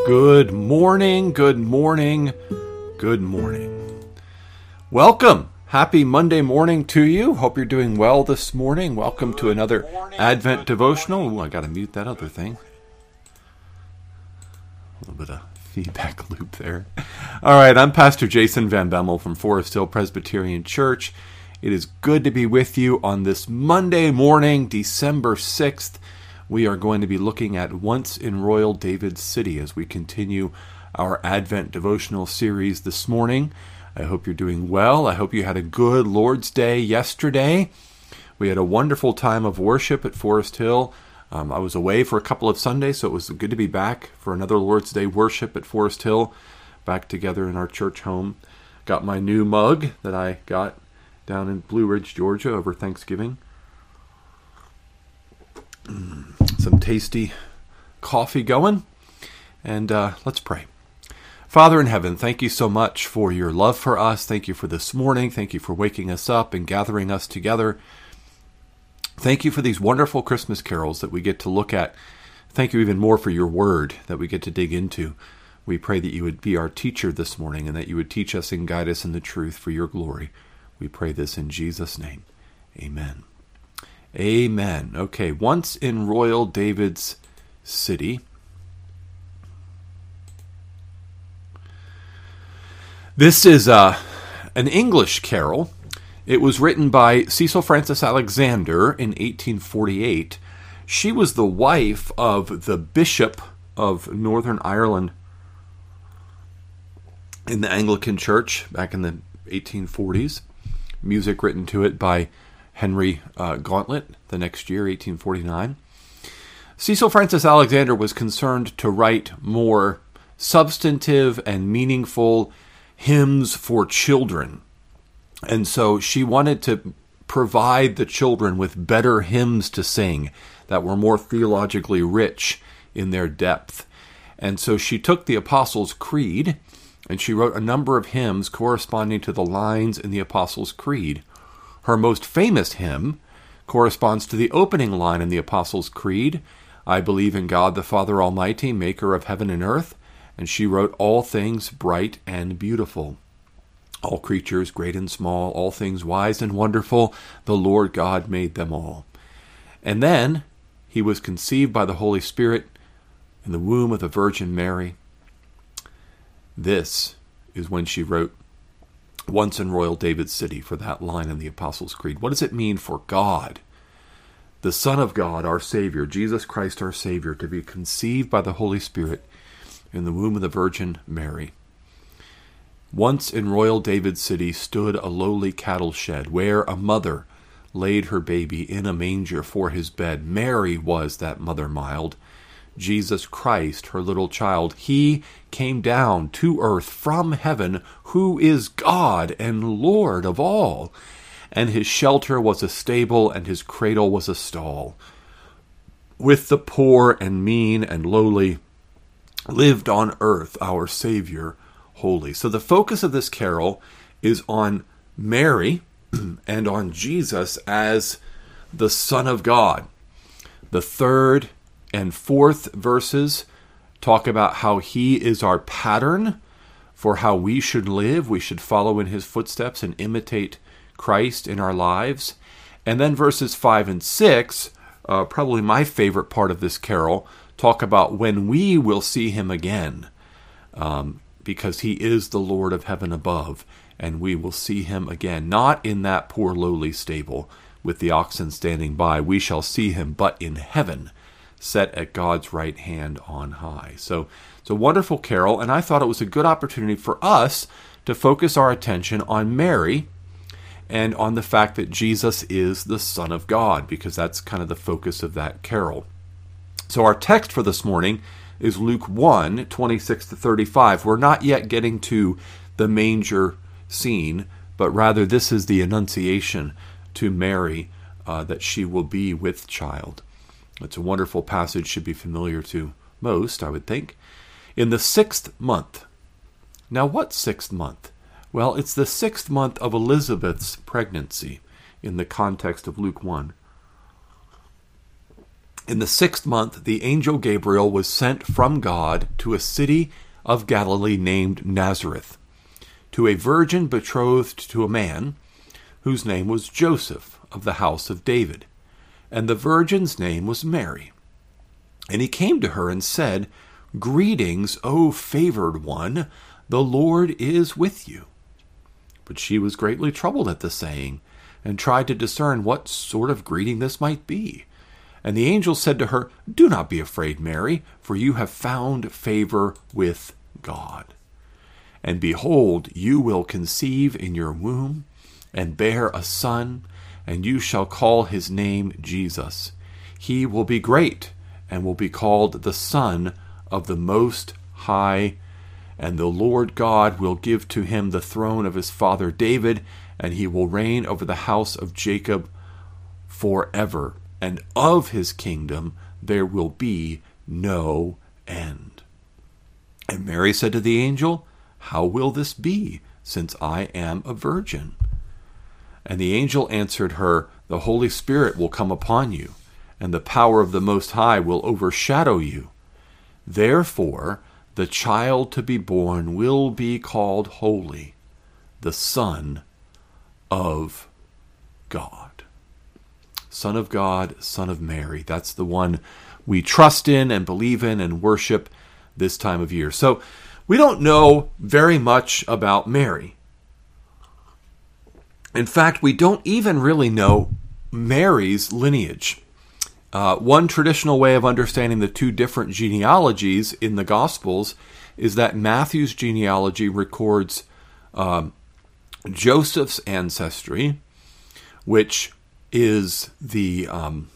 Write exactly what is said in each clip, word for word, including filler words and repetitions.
Good morning, good morning, good morning. Welcome. Happy Monday morning to you. Hope you're doing well this morning. Welcome to another Advent devotional. Ooh, I got to mute that other thing. A little bit of feedback loop there. All right, I'm Pastor Jason Van Bemmel from Forest Hill Presbyterian Church. It is good to be with you on this Monday morning, December sixth. We are going to be looking at Once in Royal David City as we continue our Advent devotional series this morning. I hope you're doing well. I hope you had a good Lord's Day yesterday. We had a wonderful time of worship at Forest Hill. Um, I was away for a couple of Sundays, so it was good to be back for another Lord's Day worship at Forest Hill, back together in our church home. Got my new mug that I got down in Blue Ridge, Georgia over Thanksgiving. Some tasty coffee going, and uh, let's pray. Father in heaven, thank you so much for your love for us. Thank you for this morning. Thank you for waking us up and gathering us together. Thank you for these wonderful Christmas carols that we get to look at. Thank you even more for your word that we get to dig into. We pray that you would be our teacher this morning and that you would teach us and guide us in the truth for your glory. We pray this in Jesus' name. Amen. Amen. Okay, Once in Royal David's City. This is uh, an English carol. It was written by Cecil Frances Alexander in eighteen forty-eight. She was the wife of the Bishop of Northern Ireland in the Anglican Church back in the eighteen forties. Music written to it by Henry uh, Gauntlet the next year, eighteen forty-nine. Cecil Frances Alexander was concerned to write more substantive and meaningful hymns for children. And so she wanted to provide the children with better hymns to sing that were more theologically rich in their depth. And so she took the Apostles' Creed and she wrote a number of hymns corresponding to the lines in the Apostles' Creed. Her most famous hymn corresponds to the opening line in the Apostles' Creed, I believe in God the Father Almighty, maker of heaven and earth, and she wrote all things bright and beautiful. All creatures, great and small, all things wise and wonderful, the Lord God made them all. And then he was conceived by the Holy Spirit in the womb of the Virgin Mary. This is when she wrote Once in Royal David City for that line in the Apostles' Creed. What does it mean for God, the Son of God, our Savior, Jesus Christ our Savior, to be conceived by the Holy Spirit in the womb of the Virgin Mary? Once in Royal David City stood a lowly cattle shed, where a mother laid her baby in a manger for his bed. Mary was that mother mild, Jesus Christ, her little child. He came down to earth from heaven, who is God and Lord of all. And his shelter was a stable, and his cradle was a stall. With the poor and mean and lowly lived on earth our Savior holy. So the focus of this carol is on Mary and on Jesus as the Son of God. The third and fourth verses talk about how he is our pattern for how we should live. We should follow in his footsteps and imitate Christ in our lives. And then verses five and six, uh, probably my favorite part of this carol, talk about when we will see him again, um, because he is the Lord of heaven above, and we will see him again, not in that poor lowly stable with the oxen standing by. We shall see him, but in heaven, set at God's right hand on high. So it's a wonderful carol, and I thought it was a good opportunity for us to focus our attention on Mary and on the fact that Jesus is the Son of God, because that's kind of the focus of that carol. So our text for this morning is Luke one, twenty-six to thirty-five. We're not yet getting to the manger scene, but rather this is the annunciation to Mary uh, that she will be with child. It's a wonderful passage, should be familiar to most, I would think. In the sixth month. Now, what sixth month? Well, it's the sixth month of Elizabeth's pregnancy in the context of Luke one. In the sixth month, the angel Gabriel was sent from God to a city of Galilee named Nazareth, to a virgin betrothed to a man whose name was Joseph, of the house of David. And the virgin's name was Mary. And he came to her and said, "Greetings, O favored one, the Lord is with you." But she was greatly troubled at the saying, and tried to discern what sort of greeting this might be. And the angel said to her, "Do not be afraid, Mary, for you have found favor with God. And behold, you will conceive in your womb, and bear a son, and you shall call his name Jesus. He will be great, and will be called the Son of the Most High. And the Lord God will give to him the throne of his father David, and he will reign over the house of Jacob forever. And of his kingdom there will be no end." And Mary said to the angel, "How will this be, since I am a virgin?" And the angel answered her, "The Holy Spirit will come upon you, and the power of the Most High will overshadow you. Therefore, the child to be born will be called Holy, the Son of God." Son of God, Son of Mary. That's the one we trust in and believe in and worship this time of year. So we don't know very much about Mary. In fact, we don't even really know Mary's lineage. Uh, one traditional way of understanding the two different genealogies in the Gospels is that Matthew's genealogy records um, Joseph's ancestry, which is the um,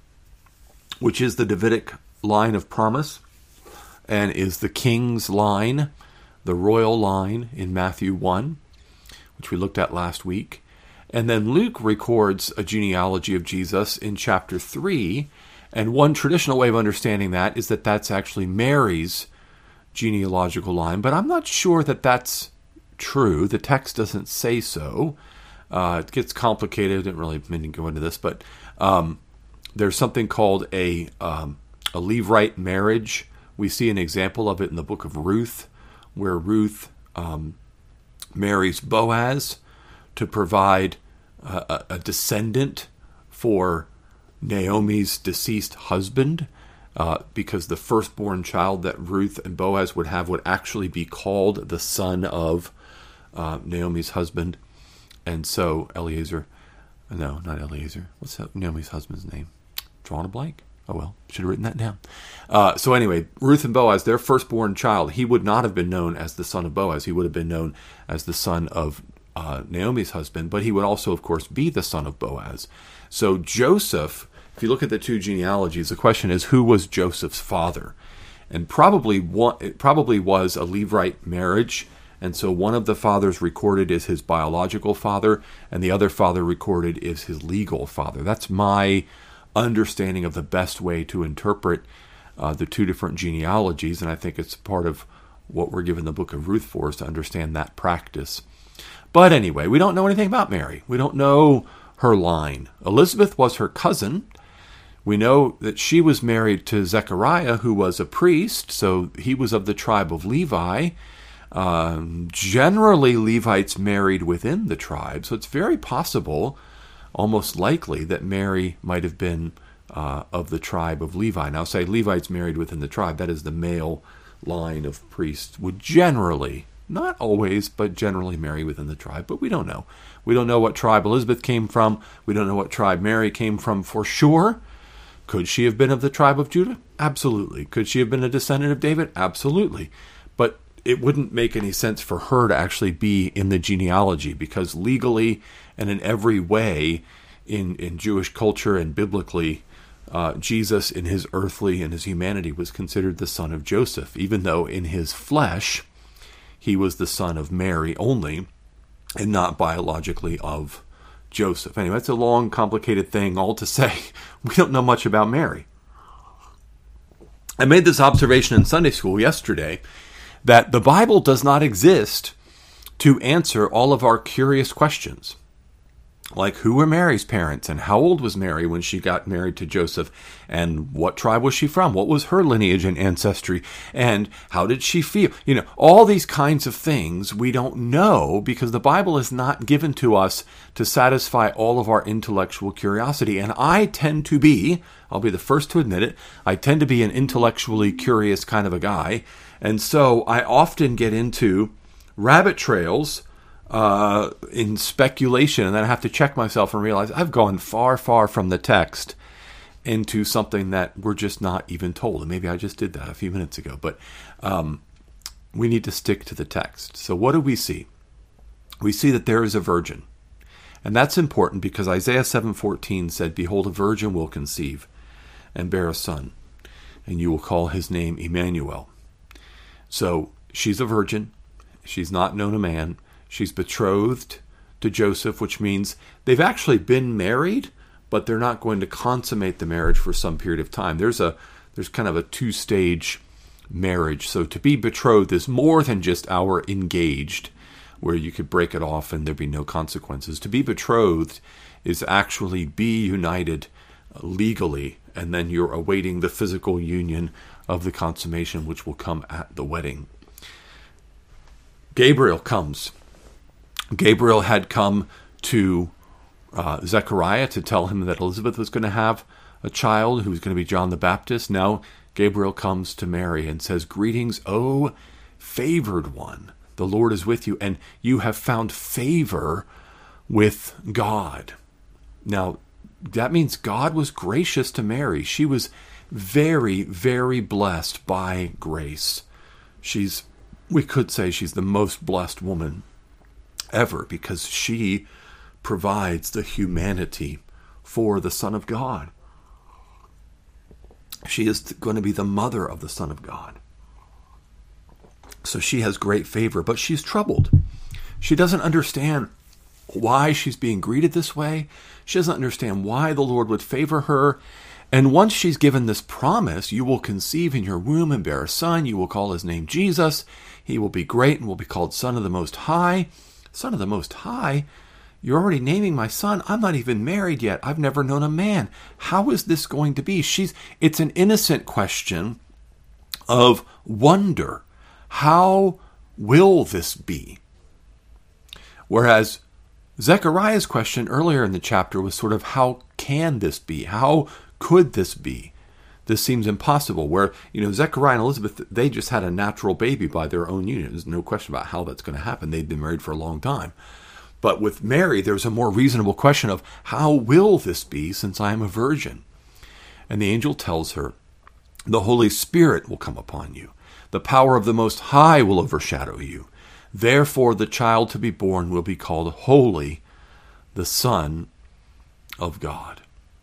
which is the Davidic line of promise, and is the king's line, the royal line in Matthew one, which we looked at last week. And then Luke records a genealogy of Jesus in chapter three, and one traditional way of understanding that is that that's actually Mary's genealogical line, but I'm not sure that that's true. The text doesn't say so. Uh, it gets complicated. I didn't really mean to go into this, but um, there's something called a um, a Levirate marriage. We see an example of it in the book of Ruth, where Ruth um, marries Boaz to provide uh, a, a descendant for Naomi's deceased husband, uh, because the firstborn child that Ruth and Boaz would have would actually be called the son of uh, Naomi's husband. And so Eliezer, no, not Eliezer. What's Naomi's husband's name? Drawing a blank? Oh well, should have written that down. Uh, so anyway, Ruth and Boaz, their firstborn child, he would not have been known as the son of Boaz. He would have been known as the son of uh, Naomi's husband, but he would also, of course, be the son of Boaz. So Joseph, if you look at the two genealogies, the question is, who was Joseph's father? And probably one, it probably was a Levirate marriage. And so one of the fathers recorded is his biological father, and the other father recorded is his legal father. That's my understanding of the best way to interpret uh, the two different genealogies, and I think it's part of what we're given the book of Ruth for, is to understand that practice. But anyway, we don't know anything about Mary. We don't know her line. Elizabeth was her cousin. We know that she was married to Zechariah, who was a priest, so he was of the tribe of Levi. Um, generally, Levites married within the tribe, so it's very possible, almost likely, that Mary might have been uh, of the tribe of Levi. Now, say Levites married within the tribe, that is the male line of priests, would generally, not always, but generally marry within the tribe, but we don't know. We don't know what tribe Elizabeth came from. We don't know what tribe Mary came from for sure. Could she have been of the tribe of Judah? Absolutely. Could she have been a descendant of David? Absolutely. But it wouldn't make any sense for her to actually be in the genealogy, because legally and in every way in, in Jewish culture and biblically, uh, Jesus in his earthly and his humanity was considered the son of Joseph, even though in his flesh he was the son of Mary only and not biologically of Joseph. Anyway, that's a long, complicated thing all to say. We don't know much about Mary. I made this observation in Sunday school yesterday, that the Bible does not exist to answer all of our curious questions. Like, who were Mary's parents, and how old was Mary when she got married to Joseph, and what tribe was she from? What was her lineage and ancestry, and how did she feel? You know, all these kinds of things we don't know because the Bible is not given to us to satisfy all of our intellectual curiosity. And I tend to be, I'll be the first to admit it, I tend to be an intellectually curious kind of a guy. And so I often get into rabbit trails Uh, in speculation, and then I have to check myself and realize I've gone far, far from the text into something that we're just not even told. And maybe I just did that a few minutes ago, but um, we need to stick to the text. So what do we see? We see that there is a virgin. And that's important because Isaiah seven fourteen said, "Behold, a virgin will conceive and bear a son, and you will call his name Emmanuel." So she's a virgin. She's not known a man. She's betrothed to Joseph, which means they've actually been married, but they're not going to consummate the marriage for some period of time. There's a there's kind of a two-stage marriage. So to be betrothed is more than just our engaged, where you could break it off and there'd be no consequences. To be betrothed is actually be united legally, and then you're awaiting the physical union of the consummation, which will come at the wedding. Gabriel comes. Gabriel had come to uh, Zechariah to tell him that Elizabeth was going to have a child who was going to be John the Baptist. Now Gabriel comes to Mary and says, "Greetings, O favored one. The Lord is with you, and you have found favor with God." Now, that means God was gracious to Mary. She was very, very blessed by grace. She's, we could say she's the most blessed woman ever because she provides the humanity for the Son of God. She is going to be the mother of the Son of God. So she has great favor, but she's troubled. She doesn't understand why she's being greeted this way. She doesn't understand why the Lord would favor her. And once she's given this promise, "You will conceive in your womb and bear a son. You will call his name Jesus. He will be great and will be called Son of the Most High." Son of the Most High? You're already naming my son. I'm not even married yet. I've never known a man. How is this going to be? She's. It's an innocent question of wonder. How will this be? Whereas Zechariah's question earlier in the chapter was sort of, how can this be? How could this be? This seems impossible. Where, you know, Zechariah and Elizabeth, they just had a natural baby by their own union. There's no question about how that's going to happen. They'd been married for a long time. But with Mary, there's a more reasonable question of, how will this be since I am a virgin? And the angel tells her, "The Holy Spirit will come upon you. The power of the Most High will overshadow you. Therefore, the child to be born will be called Holy, the Son of God."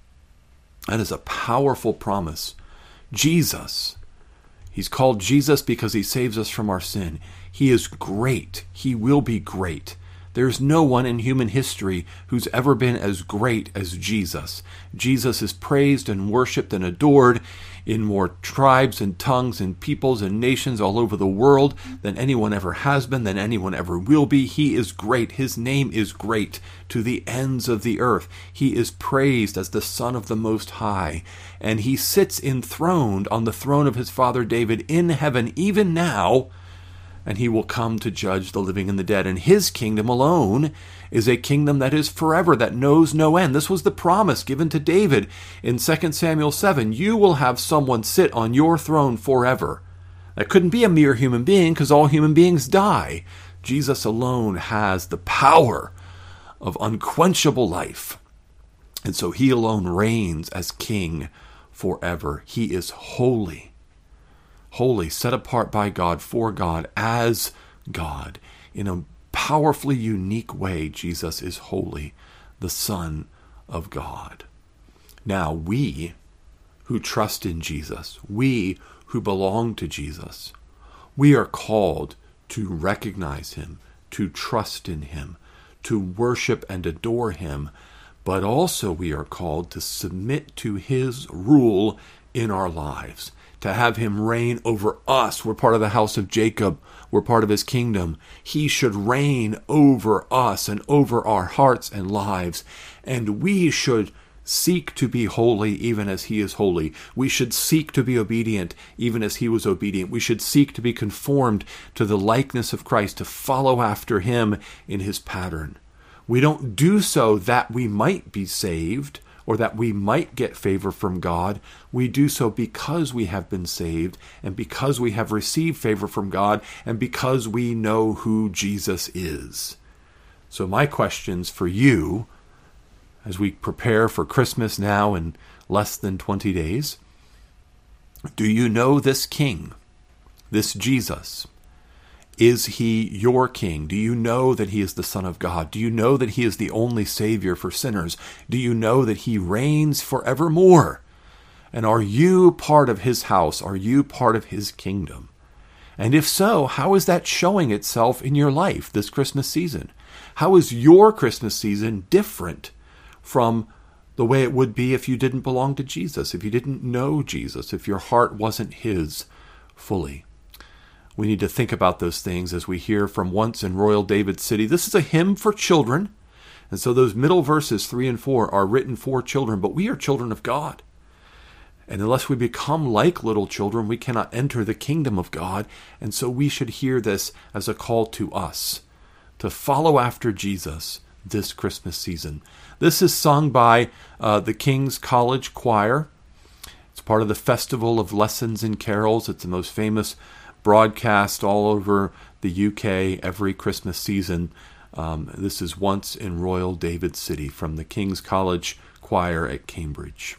That is a powerful promise. Jesus, he's called Jesus because he saves us from our sin. He is great. He will be great. There's no one in human history who's ever been as great as Jesus. Jesus is praised and worshipped and adored in more tribes and tongues and peoples and nations all over the world than anyone ever has been, than anyone ever will be. He is great. His name is great to the ends of the earth. He is praised as the Son of the Most High, and he sits enthroned on the throne of his father David in heaven even now, and he will come to judge the living and the dead. And his kingdom alone is a kingdom that is forever, that knows no end. This was the promise given to David in Second Samuel seven. You will have someone sit on your throne forever. That couldn't be a mere human being because all human beings die. Jesus alone has the power of unquenchable life. And so he alone reigns as king forever. He is holy. Holy, set apart by God, for God, as God. In a powerfully unique way, Jesus is holy, the Son of God. Now, we who trust in Jesus, we who belong to Jesus, we are called to recognize him, to trust in him, to worship and adore him, but also we are called to submit to his rule in our lives, to have him reign over us. We're part of the house of Jacob. We're part of his kingdom. He should reign over us and over our hearts and lives. And we should seek to be holy even as he is holy. We should seek to be obedient even as he was obedient. We should seek to be conformed to the likeness of Christ, to follow after him in his pattern. We don't do so that we might be saved or that we might get favor from God. We do so because we have been saved and because we have received favor from God and because we know who Jesus is. So my questions for you as we prepare for Christmas now in less than twenty days, do you know this King, this Jesus? Is he your King? Do you know that he is the Son of God? Do you know that he is the only Savior for sinners? Do you know that he reigns forevermore? And are you part of his house? Are you part of his kingdom? And if so, how is that showing itself in your life this Christmas season? How is your Christmas season different from the way it would be if you didn't belong to Jesus, if you didn't know Jesus, if your heart wasn't his fully? We need to think about those things as we hear from Once in Royal David City. This is a hymn for children, and so those middle verses, three and four, are written for children, but we are children of God. And unless we become like little children, we cannot enter the kingdom of God, and so we should hear this as a call to us to follow after Jesus this Christmas season. This is sung by uh, the King's College Choir. It's part of the Festival of Lessons and Carols. It's the most famous broadcast all over the U K every Christmas season. Um, this is Once in Royal David City from the King's College Choir at Cambridge.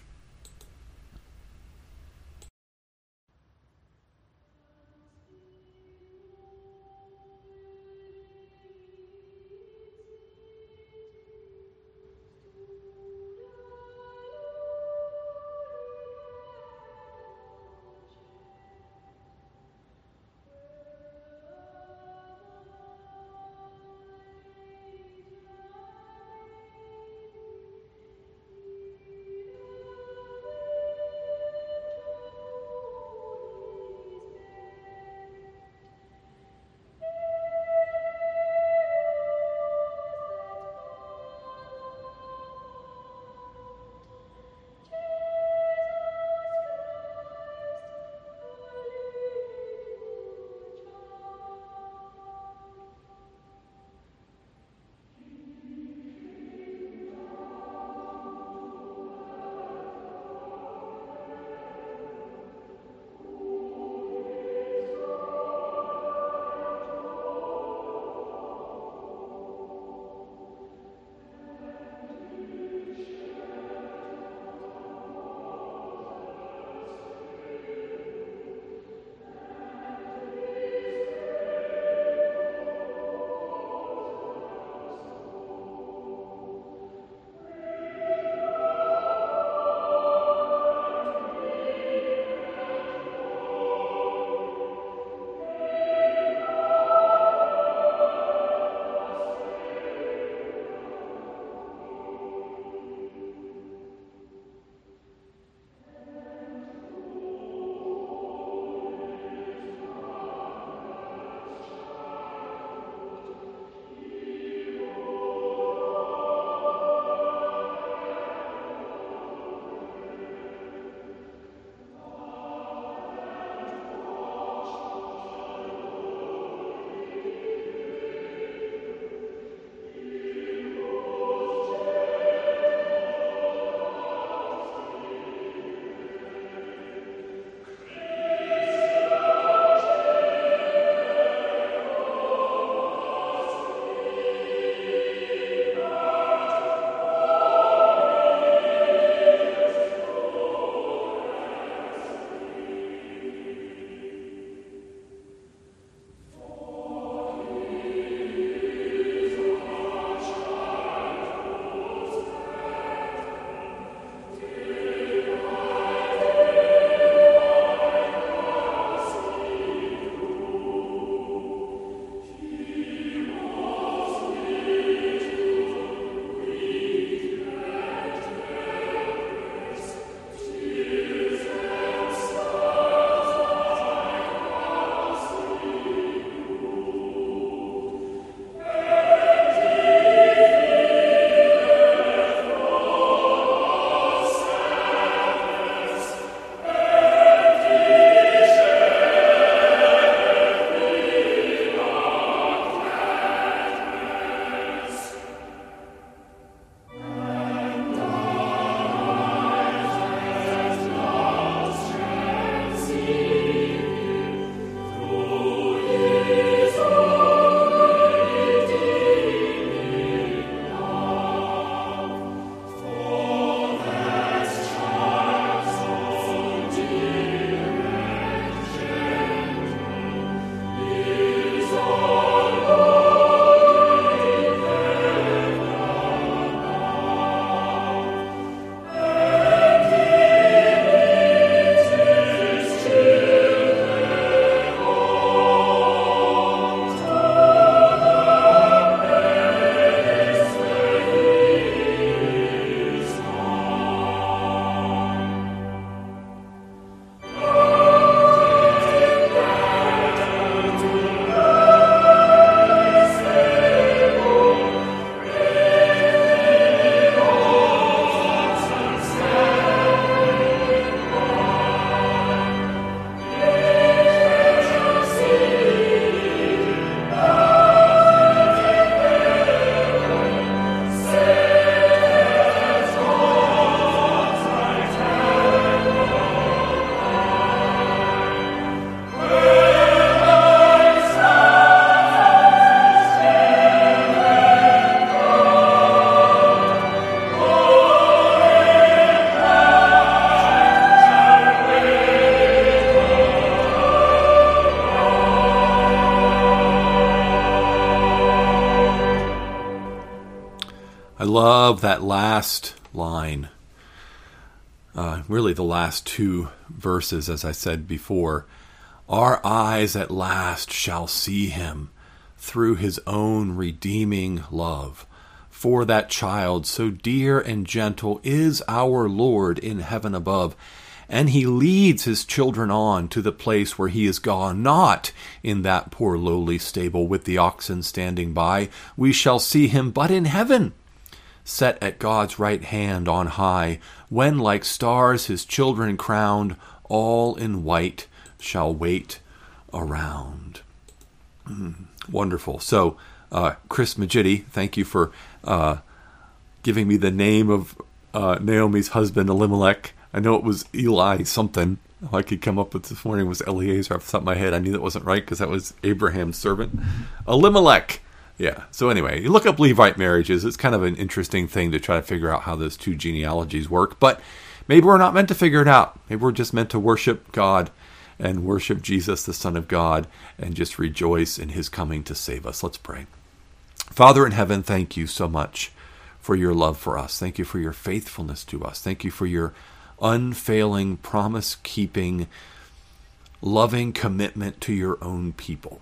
I love that last line. Uh, really the last two verses, as I said before. Our eyes at last shall see him through his own redeeming love. For that child so dear and gentle is our Lord in heaven above. And he leads his children on to the place where he is gone, not in that poor lowly stable with the oxen standing by. We shall see him but in heaven, set at God's right hand on high, when like stars his children crowned, all in white shall wait around. Mm, wonderful. So, uh, Chris Magidi, thank you for uh, giving me the name of uh, Naomi's husband, Elimelech. I know it was Eli something. All I could come up with this morning was Eliezer off the top of my head. I knew that wasn't right because that was Abraham's servant. Elimelech. Yeah. So anyway, you look up Levite marriages. It's kind of an interesting thing to try to figure out how those two genealogies work. But maybe we're not meant to figure it out. Maybe we're just meant to worship God and worship Jesus, the Son of God, and just rejoice in his coming to save us. Let's pray. Father in heaven, thank you so much for your love for us. Thank you for your faithfulness to us. Thank you for your unfailing, promise-keeping, loving commitment to your own people.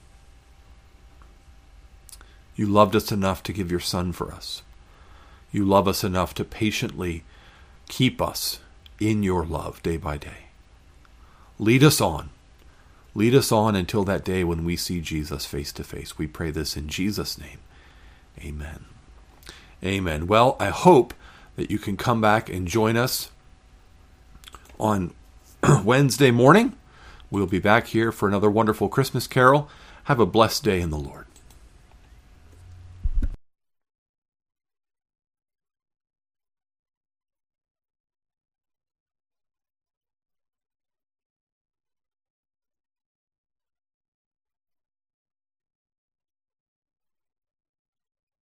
You loved us enough to give your Son for us. You love us enough to patiently keep us in your love day by day. Lead us on. Lead us on until that day when we see Jesus face to face. We pray this in Jesus' name. Amen. Amen. Well, I hope that you can come back and join us on Wednesday morning. We'll be back here for another wonderful Christmas carol. Have a blessed day in the Lord.